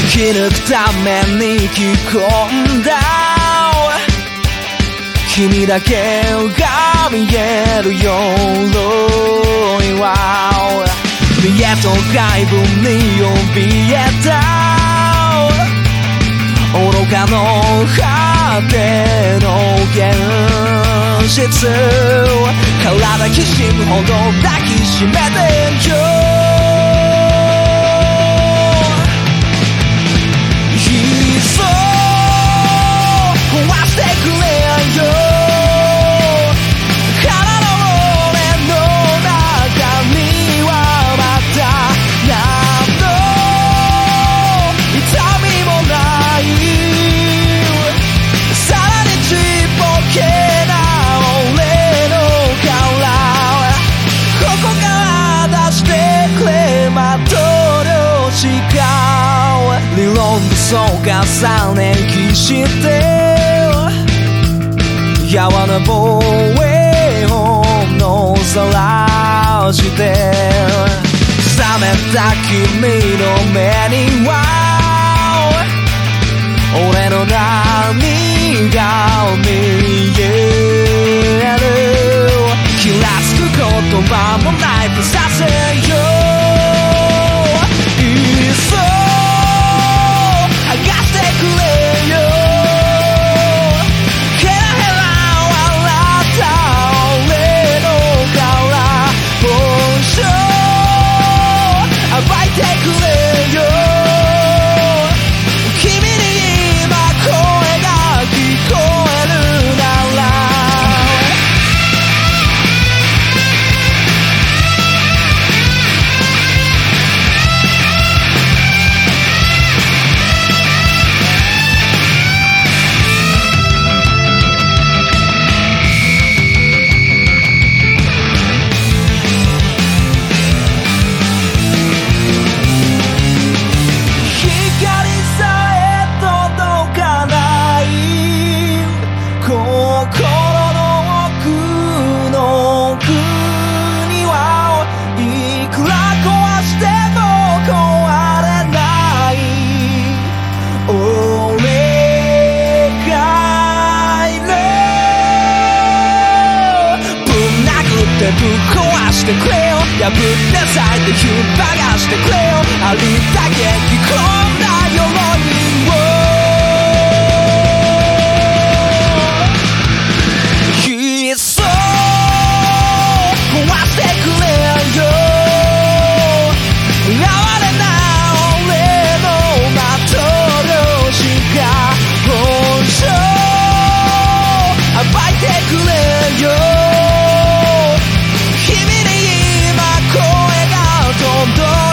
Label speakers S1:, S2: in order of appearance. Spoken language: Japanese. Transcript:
S1: 生き抜くために着込んだ君だけが見える鎧は家と外部に怯えた愚かの果ての現実体きしむほど抱きしめてよいっそ壊してくれよ理論武装が3年期してやわな防衛本能さらして冷めた君の目には俺の涙を見える気らつく言葉もナイフさせよいっそぶっ壊してくれよ破って裂いて引っ剥がしてくれよありったけ着込んだ鎧をいっそ壊してくれよ哀れな俺の的漁師が本性暴いてくれよ君に今声が届く